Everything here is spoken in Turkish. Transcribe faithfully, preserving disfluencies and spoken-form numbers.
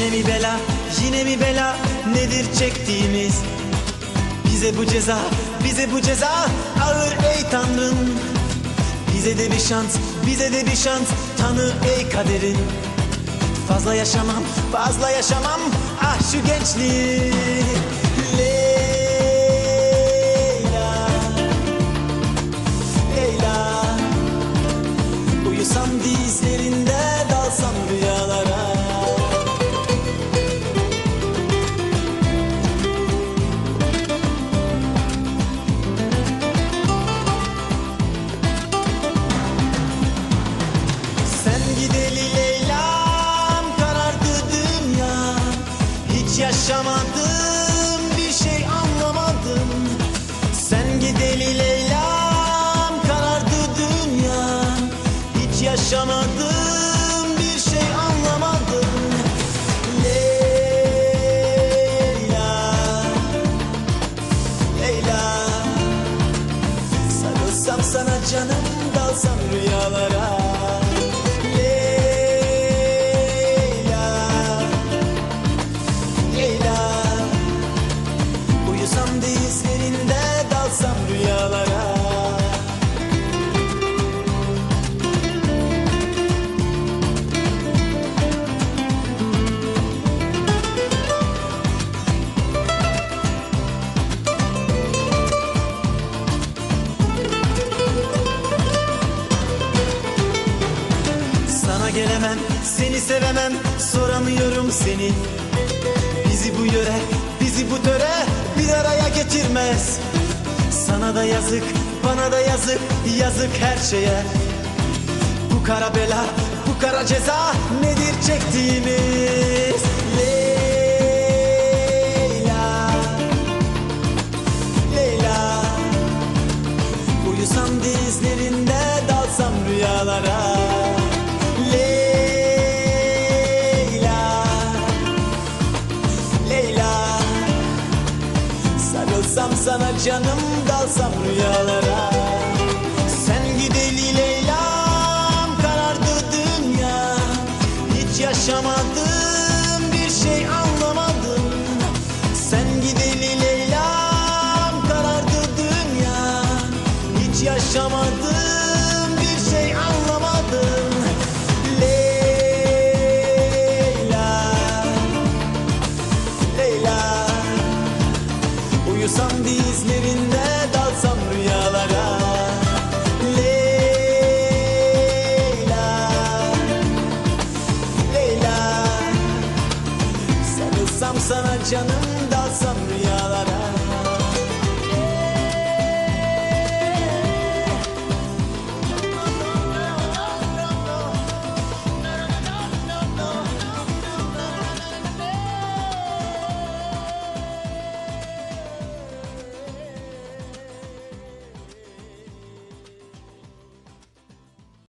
Yine mi bela, yine mi bela, nedir çektiğimiz? Bize bu ceza, bize bu ceza ağır ey Tanrım. Bize de bir şans, bize de bir şans tanı ey kaderin. Fazla yaşamam, fazla yaşamam, ah şu gençliği. Leyla, Leyla, uyusam dizlerinde, dalsam rüyalara. Sen gideli Leyla'm, karardı dünya. Hiç yaşamadım, bir şey anlamadım. Sen gideli Leyla'm, karardı dünya. Hiç yaşamadım, bir şey anlamadım. Leyla, Leyla, sarılsam sana canım, dalsam rüyalara. Leyla, Leyla, uyusam dizlerinde, dalsam rüyalara. Sana gelemem, seni sevemem, soramıyorum seni. Bizi bu yöre, bizi bu töre bir araya getirmez. Sana da yazık, bana da yazık, yazık her şeye. Bu kara bela, bu kara ceza nedir çektiğimiz? Leyla, Leyla, uyusam dizlerinde, dalsam rüyalara. Leyla, Leyla, sarılsam sana canım, dalsam rüyalara. Sen gideli Leyla'm, karardı dünya. Hiç yaşamadım, bir şey anlamadım. Sen gideli Leyla'm, karardı dünya. Hiç yaşamadım, bir şey anlamadım. Leyla, Leyla, uyusam dizlerinde, dalsam rüyalara. Leyla, Leyla, sarılsam sana canım, dalsam rüyalara.